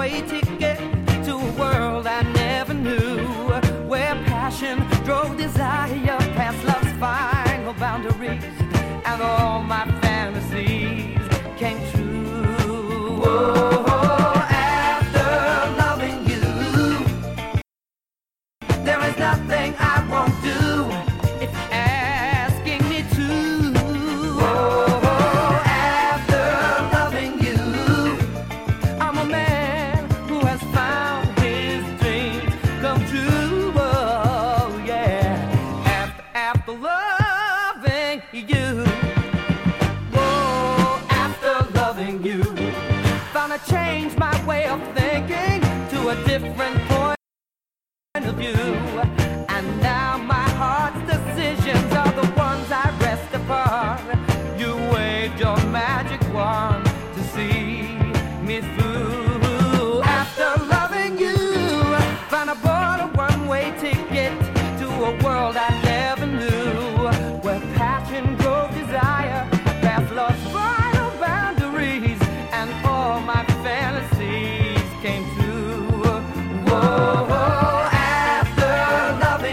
one-way ticket to a world I never knew, where passion drove desire past love's final boundaries, and all my fantasies came true. Whoa, after loving you, there is nothing I won't do if you're asking me to. Whoa, after loving you, I'm a man who has found his dreams come true. Oh yeah, after loving you. Whoa, after loving you, found I changed my way of thinking to a different